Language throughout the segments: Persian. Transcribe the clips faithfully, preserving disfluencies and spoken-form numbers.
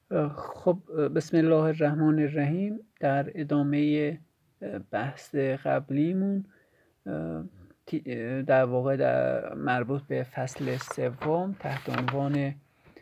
خب بسم الله الرحمن الرحیم. در ادامه بحث قبلیمون در واقع در مربوط به فصل سوم تحت عنوان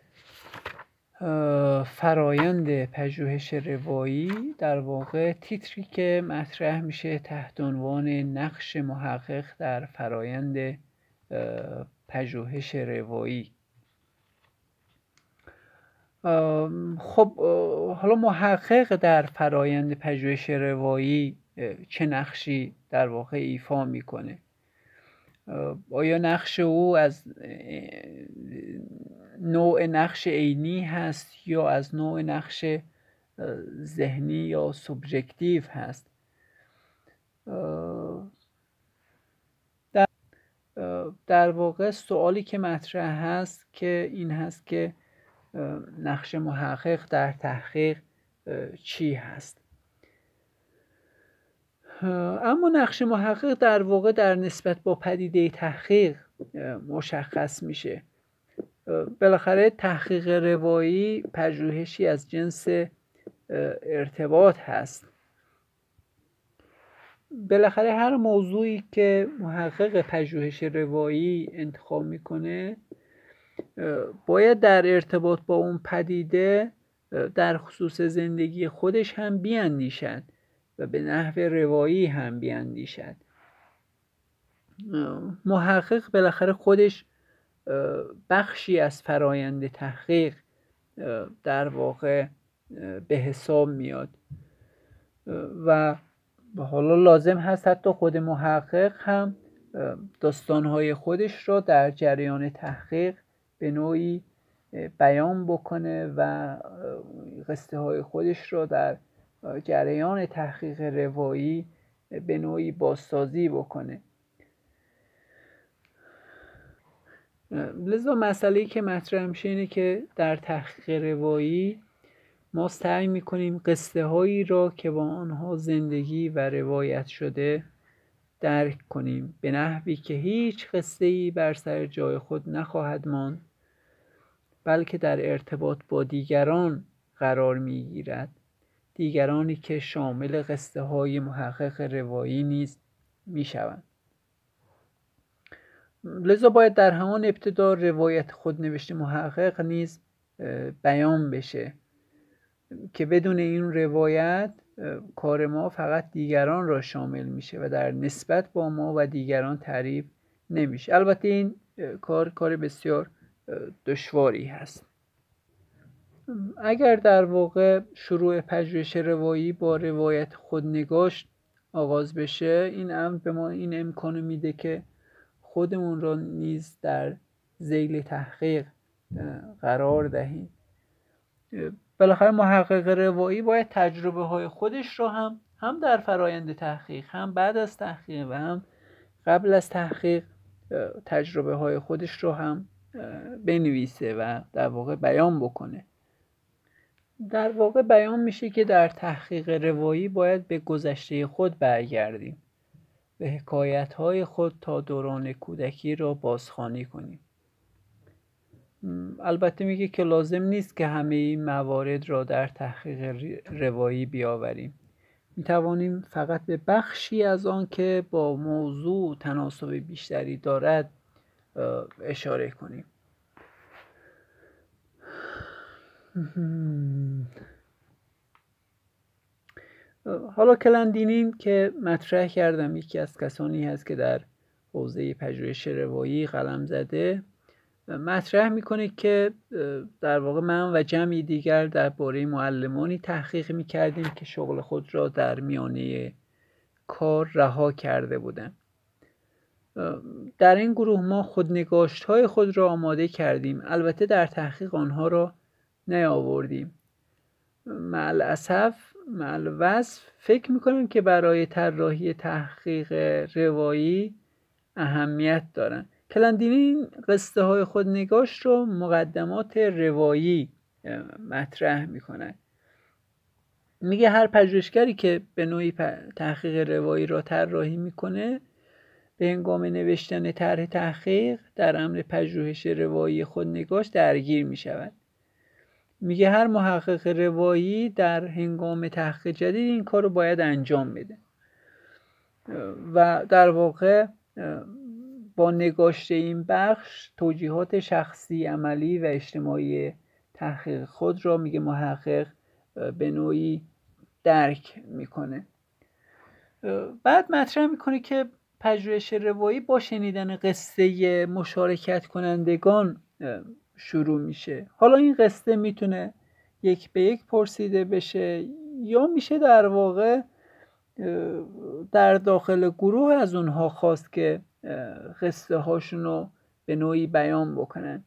فرایند پژوهش روایی، در واقع تیتری که مطرح میشه تحت عنوان نقش محقق در فرایند پژوهش روایی. خب حالا محقق در فرایند پژوهش روایی چه نقشی در واقع ایفا میکنه؟ آیا نقش او از نوع نقش عینی هست یا از نوع نقش ذهنی یا سوبژکتیو هست؟ در, در واقع سوالی که مطرح هست که این هست که نقش محقق در تحقیق چی هست؟ اما نقش محقق در واقع در نسبت با پدیده تحقیق مشخص میشه. بالاخره تحقیق روایی پژوهشی از جنس ارتباط هست. بالاخره هر موضوعی که محقق پژوهش روایی انتخاب میکنه باید در ارتباط با اون پدیده در خصوص زندگی خودش هم بیاندیشد و به نحو روایی هم بیاندیشد. محقق بالاخره خودش بخشی از فرایند تحقیق در واقع به حساب میاد و حالا لازم هست حتی خود محقق هم داستانهای خودش رو در جریان تحقیق به نوعی بیان بکنه و قصه های خودش رو در جریان تحقیق روایی به نوعی بازسازی بکنه. لذا مسئله‌ای که مطرح میشه اینه که در تحقیق روایی ما سعی میکنیم قصه هایی را که با آنها زندگی و روایت شده درک کنیم به نحوی که هیچ قصه‌ای بر سر جای خود نخواهد ماند، بلکه در ارتباط با دیگران قرار میگیرد، دیگرانی که شامل قصه های محقق روایی نیز میشوند. لذا باید در همان ابتدا روایت خودنوشته محقق نیز بیان بشه که بدون این روایت کار ما فقط دیگران را شامل میشه و در نسبت با ما و دیگران تعریف نمیشه. البته این کار کار بسیار دشواری هست. اگر در واقع شروع پژوهش روایی با روایت خودنگاشت آغاز بشه، این امر به ما این امکانو میده که خودمون را نیز در ذیل تحقیق قرار دهیم. بالاخره محقق روایی باید تجربه های خودش را هم هم در فرایند تحقیق، هم بعد از تحقیق و هم قبل از تحقیق تجربه های خودش را هم بنویسه و در واقع بیان بکنه. در واقع بیان میشه که در تحقیق روایی باید به گذشته خود برگردیم، به حکایت های خود تا دوران کودکی را بازخوانی کنیم. البته میگه که لازم نیست که همه این موارد را در تحقیق روایی بیاوریم. میتوانیم فقط به بخشی از آن که با موضوع تناسب بیشتری دارد اشاره کنیم. حالا کلندینین که مطرح کردم یکی از کسانی هست که در حوزه پژوهش روایی قلم زده، مطرح میکنه که در واقع من و جمعی دیگر درباره معلمانی تحقیق میکردیم که شغل خود را در میانه کار رها کرده بودند. در این گروه ما خودنگاشت های خود را آماده کردیم، البته در تحقیق آنها را نیاوردیم. مع الاسف مع الوصف فکر میکنم که برای طراحی تحقیق روایی اهمیت دارند. کلندینین قصه های خودنگاشت رو مقدمات روایی مطرح میکنه. میگه هر پژوهشگری که به نوعی تحقیق روایی را طراحی میکنه به هنگام نوشتن طرح تحقیق در امر پژوهش روایی خودنگاشت درگیر میشود. میگه هر محقق روایی در هنگام تحقیق جدید این کار رو باید انجام بده و در واقع با نگاشته این بخش توجیهات شخصی، عملی و اجتماعی تحقیق خود را میگه محقق به نوعی درک میکنه. بعد مطرح میکنه که پژوهش روایی با شنیدن قصه مشارکت کنندگان شروع میشه. حالا این قصه میتونه یک به یک پرسیده بشه یا میشه در واقع در داخل گروه از اونها خواست که قصه هاشون رو به نوعی بیان بکنن.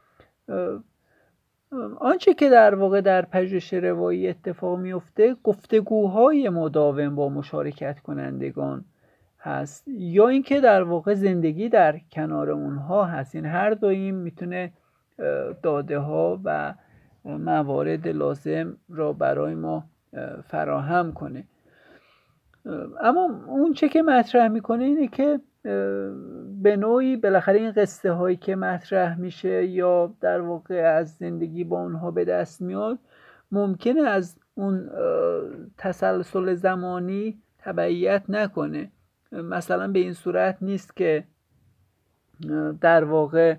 آنچه که در واقع در پژوهش روایی اتفاق میفته گفتگوهای مداوم با مشارکت کنندگان هست یا اینکه در واقع زندگی در کنار اونها هست. این هر دو این میتونه داده ها و موارد لازم را برای ما فراهم کنه. اما اون چه که مطرح میکنه اینه که به نوعی بالاخره این قصه هایی که مطرح میشه یا در واقع از زندگی با اونها به دست میاد ممکنه از اون تسلسل زمانی تبعیت نکنه. مثلا به این صورت نیست که در واقع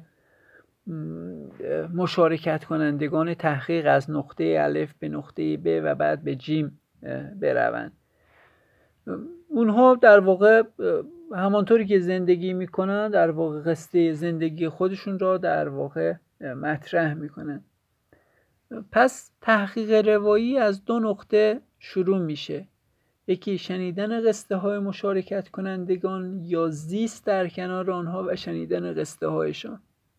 مشارکت کنندگان تحقیق از نقطه الف به نقطه ب و بعد به جیم بروند. اونها در واقع همانطوری که زندگی میکنن در واقع قصه زندگی خودشون را در واقع مطرح میکنن. پس تحقیق روایی از دو نقطه شروع میشه. یکی شنیدن قصه های مشارکت کنندگان یا زیست در کنار آنها و شنیدن قصه هایشان.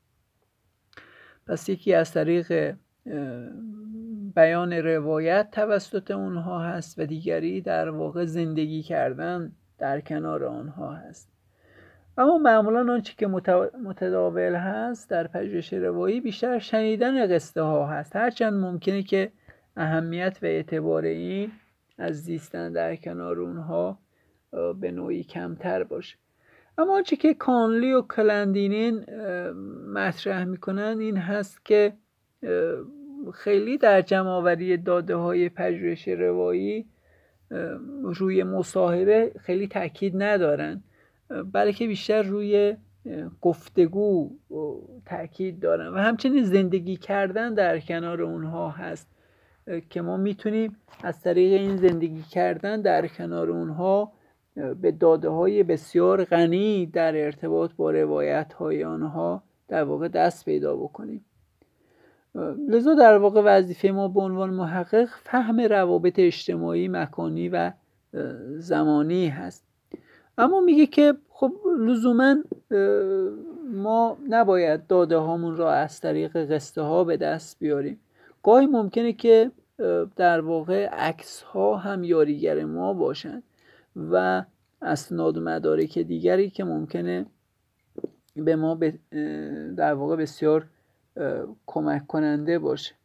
پس یکی از طریق بیان روایت توسط اونها هست و دیگری در واقع زندگی کردن در کنار آنها هست. اما معمولا آنچه که متداول هست در پژوهش روایی بیشتر شنیدن قصه ها هست، هرچند ممکنه که اهمیت و اعتبار این از زیستن در کنار اونها به نوعی کمتر باشه. اما آنچه که کانلی و کلندینین مطرح میکنن این هست که خیلی در جمع‌آوری داده های پژوهش روایی روی مصاحبه خیلی تاکید ندارن، بلکه بیشتر روی گفتگو تاکید دارن و همچنین زندگی کردن در کنار اونها هست که ما میتونیم از طریق این زندگی کردن در کنار اونها به داده های بسیار غنی در ارتباط با روایت های آنها در واقع دست پیدا بکنیم. لذا در واقع وظیفه ما به عنوان محقق فهم روابط اجتماعی، مکانی و زمانی هست. اما میگه که خب لزوما ما نباید داده هامون را از طریق قصه ها به دست بیاریم. گاهی ممکنه که در واقع عکس ها هم یاریگر ما باشن و اسناد و مدارک دیگری که ممکنه به ما در واقع بسیار کمک کننده باشه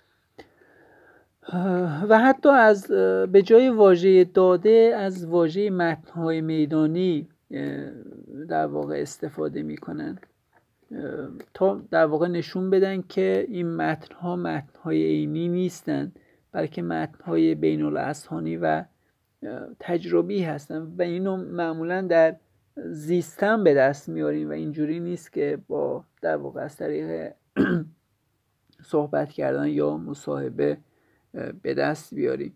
و حتی از به جای واژه داده از واژه متن‌های میدانی در واقع استفاده میکنن تا در واقع نشون بدن که این متن‌ها متن‌های عینی نیستن، بلکه متن‌های بین الاذهانی و تجربی هستن و اینو معمولا در زیستن به دست میاریم و اینجوری نیست که با در واقع از طریق صحبت کردن یا مصاحبه به دست بیاریم.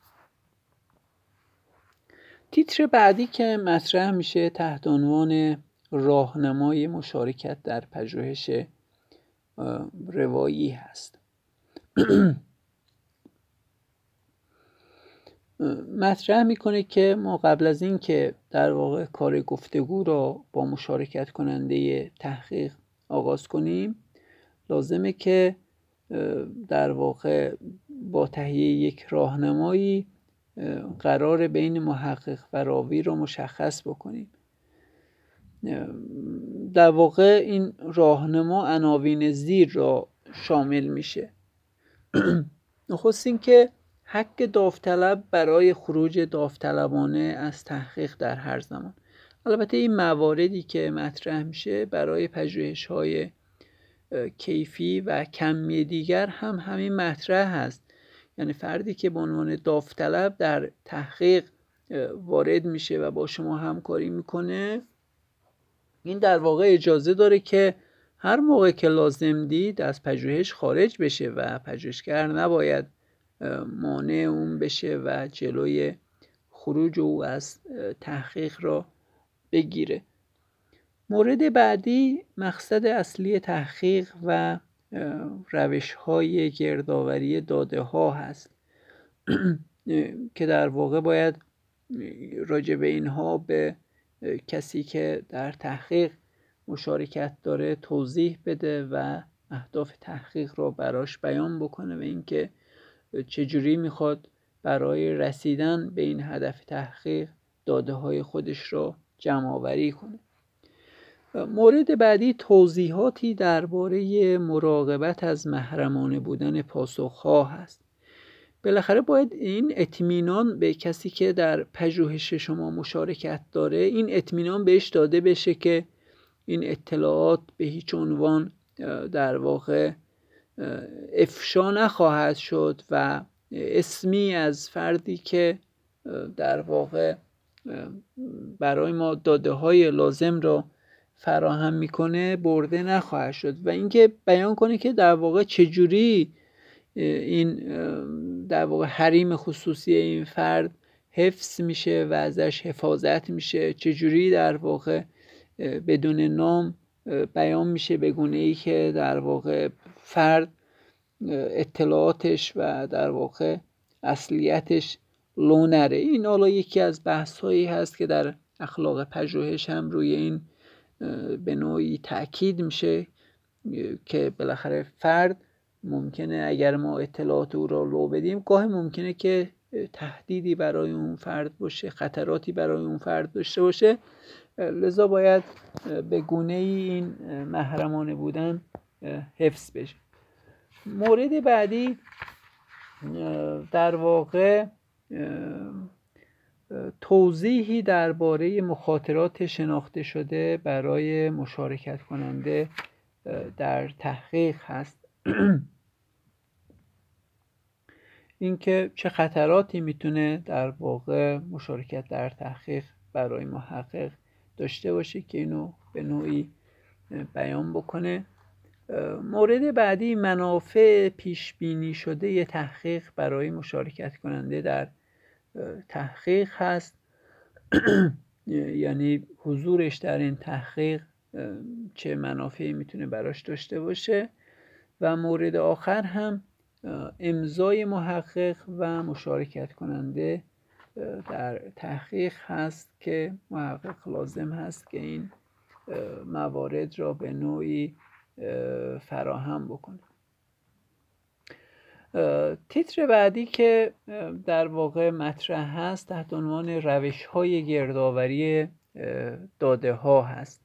تیتر بعدی که مطرح میشه تحت عنوان راهنمای مشارکت در پژوهش روایی هست. مطرح میکنه که ما قبل از این که در واقع کار گفتگو را با مشارکت کننده تحقیق آغاز کنیم لازمه که در واقع با تهیه یک راهنمایی قرار بین محقق و راوی رو مشخص بکنیم. در واقع این راهنما عناوین زیر را شامل میشه. نخست این که حق داوطلب برای خروج داوطلبانه از تحقیق در هر زمان. البته این مواردی که مطرح میشه برای پژوهش‌های کیفی و کمی دیگر هم همین مطرح هست. یعنی فردی که به عنوان داوطلب در تحقیق وارد میشه و با شما همکاری میکنه، این در واقع اجازه داره که هر موقع که لازم دید از پژوهش خارج بشه و پژوهشگر نباید مانع اون بشه و جلوی خروج او از تحقیق را بگیره. مورد بعدی مقصد اصلی تحقیق و روش‌های گردآوری داده ها هست که در واقع باید راجع به اینها به کسی که در تحقیق مشارکت داره توضیح بده و اهداف تحقیق را براش بیان بکنه و اینکه چجوری میخواد برای رسیدن به این هدف تحقیق داده های خودش را جمع آوری کنه. مورد بعدی توضیحاتی درباره مراقبت از محرمانه بودن پاسخ‌ها هست. بالاخره باید این اطمینان به کسی که در پژوهش شما مشارکت داره، این اطمینان بهش داده بشه که این اطلاعات به هیچ عنوان در واقع افشا نخواهد شد و اسمی از فردی که در واقع برای ما داده های لازم را فراهم میکنه برده نخواهد شد و اینکه بیان کنه که در واقع چجوری این در واقع حریم خصوصی این فرد حفظ میشه و ازش حفاظت میشه، چجوری در واقع بدون نام بیان میشه به گونه‌ای که در واقع فرد اطلاعاتش و در واقع اصلیتش لو نره. این حالا یکی از بحث‌هایی هست که در اخلاق پژوهش هم روی این به نوعی تأکید میشه که بالاخره فرد ممکنه اگر ما اطلاعات او را لو بدیم گاهی ممکنه که تهدیدی برای اون فرد باشه، خطراتی برای اون فرد داشته باشه، لذا باید به گونه‌ای این محرمانه بودن حفظ بشه. مورد بعدی در واقع توضیحی درباره مخاطرات شناخته شده برای مشارکت کننده در تحقیق هست. اینکه چه خطراتی میتونه در واقع مشارکت در تحقیق برای محقق داشته باشه که اینو به نوعی بیان بکنه. مورد بعدی منافع پیش بینی شده ی تحقیق برای مشارکت کننده در تحقیق هست. یعنی حضورش در این تحقیق چه منافعی میتونه براش داشته باشه. و مورد آخر هم امضای محقق و مشارکت کننده در تحقیق هست که محقق لازم هست که این موارد را به نوعی فراهم بکنه. تیتر بعدی که در واقع مطرح هست تحت عنوان روش‌های گردآوری داده ها هست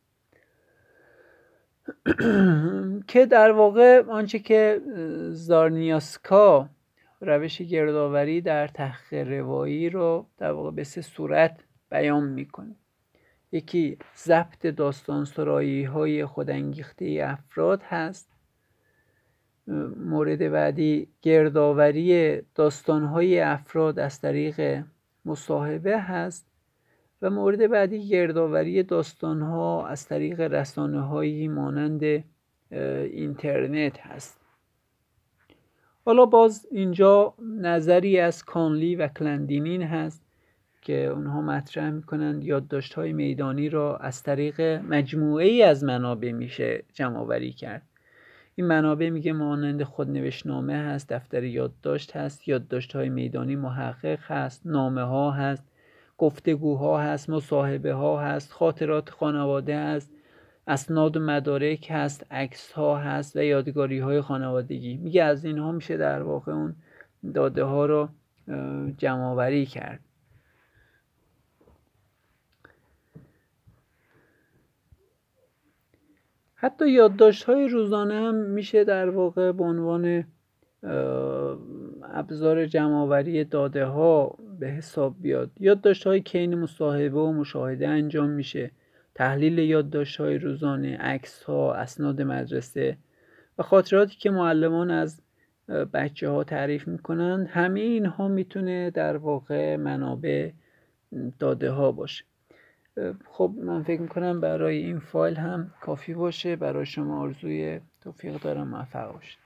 که در واقع آنچه که زارنیاسکا روش گردآوری در تحقیق روایی رو در واقع به سه صورت بیان میکنه. یکی ضبط داستان سرایی های خودانگیخته افراد هست. مورد بعدی گردآوری داستان های افراد از طریق مصاحبه هست و مورد بعدی گردآوری داستان ها از طریق رسانه هایی مانند اینترنت هست. حالا باز اینجا نظری از کانلی و کلندینین هست که اونها مطرح میکنند یادداشت های میدانی را از طریق مجموعه ای از منابع میشه جمع آوری کرد. این منابع میگه مانند خودنوشتنامه هست، دفتر یادداشت هست، یادداشت های میدانی محقق هست، نامه ها هست، گفتگوها هست، مصاحبه ها هست، خاطرات خانواده هست، اسناد و مدارک هست، عکس ها هست و یادگاری های خانوادگی. میگه از اینها میشه در واقع اون داده ها رو جمع آوری کرد. حتی یادداشت های روزانه هم میشه در واقع به عنوان ابزار جمع آوری داده ها به حساب بیاد. یادداشت های که این مصاحبه و مشاهده انجام میشه، تحلیل یادداشت های روزانه، عکس ها، اسناد مدرسه و خاطراتی که معلمان از بچه ها تعریف میکنن، همه اینها میتونه در واقع منابع داده ها باشه. خب من فکر میکنم برای این فایل هم کافی باشه. برای شما آرزوی توفیق دارم، موفق باشید.